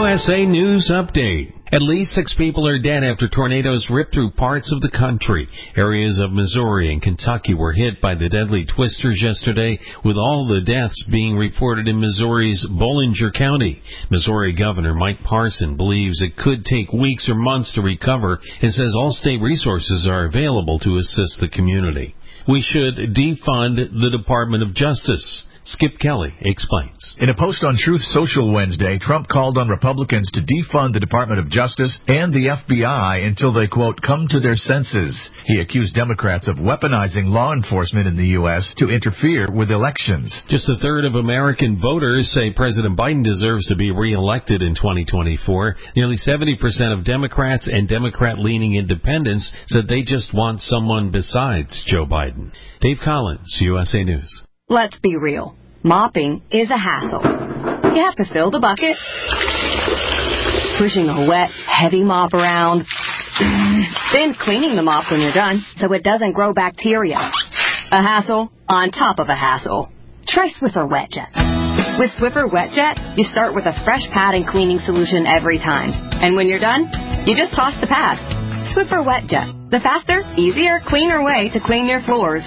USA News Update. At least 6 people are dead after tornadoes ripped through parts of the country. Areas of Missouri and Kentucky were hit by the deadly twisters yesterday, with all the deaths being reported in Missouri's Bollinger County. Missouri Governor Mike Parson believes it could take weeks or months to recover and says all state resources are available to assist the community. We should defund the Department of Justice. Skip Kelly explains. In a post on Truth Social Wednesday, Trump called on Republicans to defund the Department of Justice and the FBI until they, quote, come to their senses. He accused Democrats of weaponizing law enforcement in the U.S. to interfere with elections. Just a third of American voters say President Biden deserves to be reelected in 2024. Nearly 70% of Democrats and Democrat-leaning independents said they just want someone besides Joe Biden. Dave Collins, USA News. Let's be real. Mopping is a hassle. You have to fill the bucket, pushing a wet, heavy mop around, then cleaning the mop when you're done so it doesn't grow bacteria. A hassle on top of a hassle. Try Swiffer WetJet. With Swiffer WetJet, you start with a fresh pad and cleaning solution every time. And when you're done, you just toss the pad. Swiffer WetJet. The faster, easier, cleaner way to clean your floors.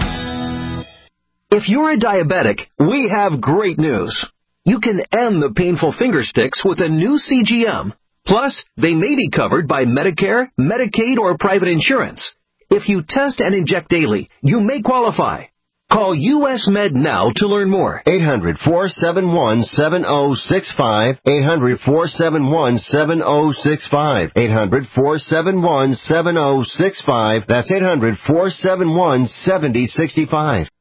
If you're a diabetic, we have great news. You can end the painful finger sticks with a new CGM. Plus, they may be covered by Medicare, Medicaid, or private insurance. If you test and inject daily, you may qualify. Call US Med now to learn more. 800-471-7065. 800-471-7065. 800-471-7065. That's 800-471-7065.